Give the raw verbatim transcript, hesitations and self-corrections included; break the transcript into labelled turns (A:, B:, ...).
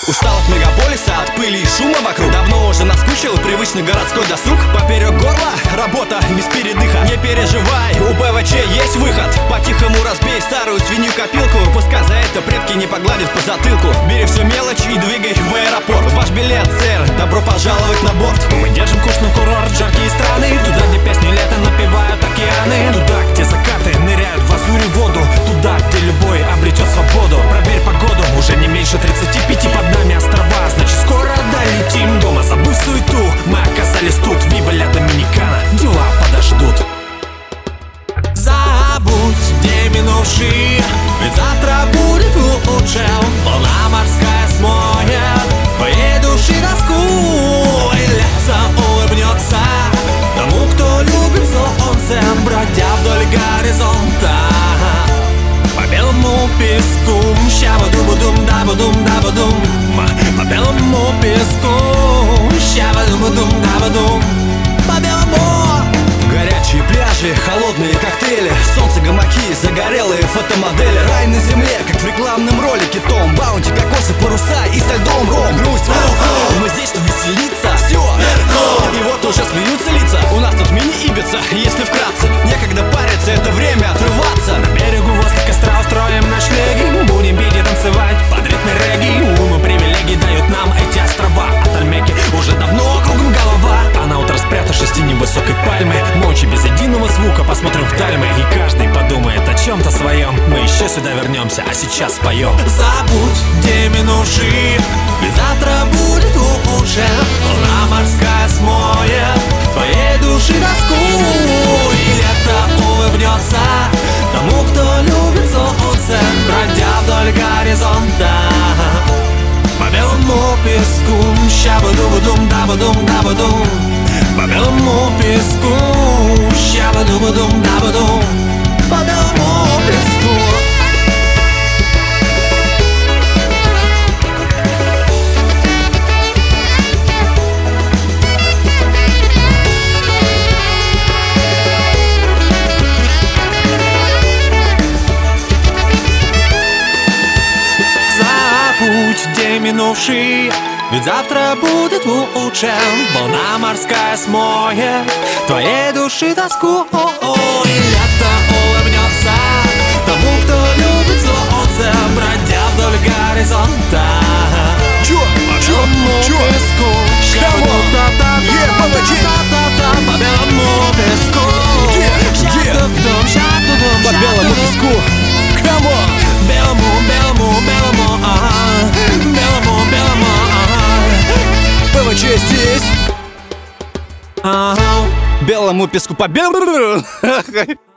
A: Устал от мегаполиса, от пыли и шума вокруг. Давно уже наскучил привычный городской досуг. Поперек горла работа без передыха. Не переживай, у ПВЧ есть выход. По-тихому разбей старую свинью копилку. Пускай за это предки не погладят по затылку. Бери всю мелочь и двигай в аэропорт. Ваш билет, сэр, добро пожаловать на борт.
B: Мы держим курс на курорт, жаркие страны. Туда, где песни лета напевают океаны. Туда, где закаты ныряют в лазуре воду. Туда, где любой обретет свободу. Проверь погоду, уже не меньше тридцати пяти. Под нами острова, значит скоро долетим. Дома забудь суету, мы оказались тут. Вива ля Доминикана, дела подождут. Забудь день минувший, ведь завтра будет лучше. Волна морская смоет твоей души тоску. И лето улыбнется тому, кто любит солнце, бродя вдоль горизонта по белому песку. Ща-ба-ду-ба-дум, да-ба-дум, да-ба-дум. По белому песку. Ща-ба-ду-ба-дум, да-ба-дум. По белому.
A: Горячие пляжи, холодные коктейли, солнце, гамаки, загорелые фотомодели. Рай на земле, как в рекламном ролике. Том, баунти, кокосы, паруса и со льдом ром. Грусть, мы здесь, чтобы веселиться. Все, и вот уже смеются лица. У нас тут мини-ибица, если вкратце. Некогда париться, это время отрываться.
B: На берегу возле костра устроим ночлеги. Будем пить и танцевать под ритмы регги. Уйма привилегий дают нам эти острова. От Альмеки уже давно кругом голова. А на утро, спрятавшись в тени высокой пальмы, ночи без единого звука посмотрим вдаль мы. И каждый подумает о чем-то своем. Мы еще сюда вернемся, а сейчас поем. Забудь день минувший, ведь завтра будет лучше. Волна морская смоет твоей души тоску. И лето улыбнется тому, кто любит солнце, бродя вдоль горизонта по белому песку. Ща-ба-ду-ба-дум, да-ба-дум, да-ба-дум. По белому песку. Ща-ба-ду-ба-дум, да-ба-дум. По белому песку. Забудь день минувший, ведь завтра будет лучше. Волна морская смоет твоей души тоску. О-о, и лето улыбнется тому, кто любит солнце, бродя вдоль горизонта.
A: Чё? Чё? Чё?
B: Песку. По белому песку.
A: Где? Где? По белому песку. Камон!
B: Белому, белому, белому, ага. Белому, белому, ага.
A: ПВЧ здесь.
B: Ага.
A: Белому песку по белому.